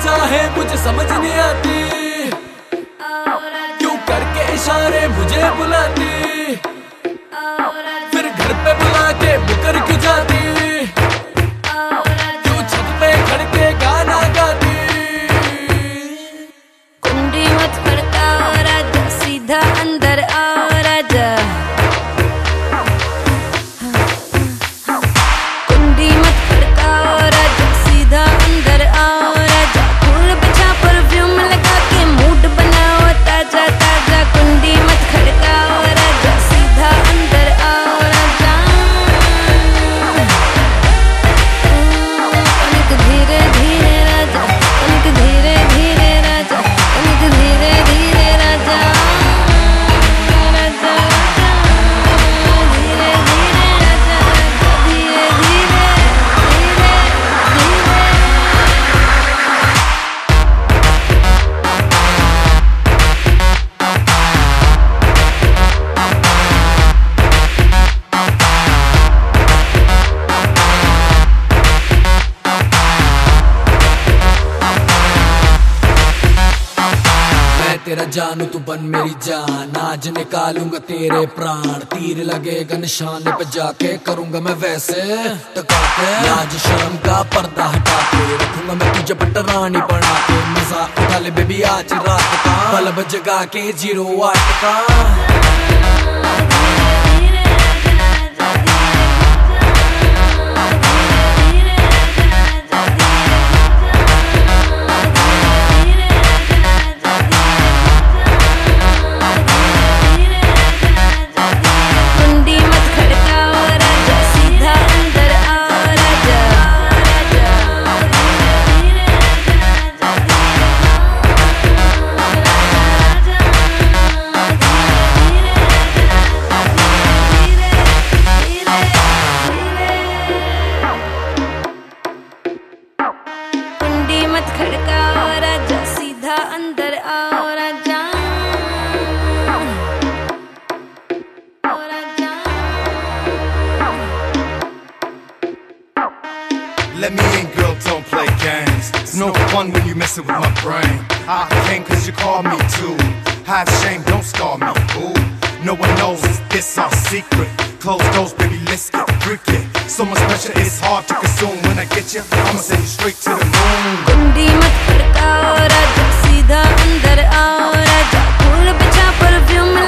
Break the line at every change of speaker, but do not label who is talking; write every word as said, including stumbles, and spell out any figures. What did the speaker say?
चाहे मुझे समझ नहीं आती, क्यों करके इशारे मुझे बुलाती, फिर घर पे बुला के मुकर क्यों जाती, क्यों छत पे खड़ के गाना गाती।
कुंडी मत खड़काओ राजा, सीधा अंदर आओ राजा। कुंडी मत खड़काओ राजा, सीधा अंदर आओ राजा। फूल बिछा परफ्यूम लगा के मूड बनाओ ताजा ताजा। कुंडी मत खड़काओ राजा, सीधा अंदर आओ राजा। तनिक धीरे धीरे राजा, तनिक धीरे धीरे राजा, तनिक धीरे धीरे राजा। राजा धीरे धीरे राजा, धीरे धीरे धीरे धीरे।
मैं तेरा जानू तू बन मेरी जान, आज निकालूंगा तेरे प्राण। तीर लगेगा निशाने पे जाके, करूंगा मैं वैसे टका के। लाज शर्म का पर्दा हटा के, रखूंगा मैं तुझे पटरानी बना के। मजा उठा ले बेबी आज रात का, बल्ब जगा के जीरो वाट का।
कुंडी मत खड़काओ राजा, सीधा अंदर आओ राजा। कुंडी मत खड़काओ राजा, सीधा अंदर आओ राजा।
Let me in, girl, don't play games. It's no fun when you messing with my brain. I came cause you called me to. Have shame, don't scar me, ooh. No one knows this our secret. Close doors, baby, let's get freaky. So much pressure, it's hard to consume. When I get you, I'ma send you straight to the moon.
कुंडी मत खड़काओ राजा, सीधा अंदर आओ राजा। फूल बिछा perfume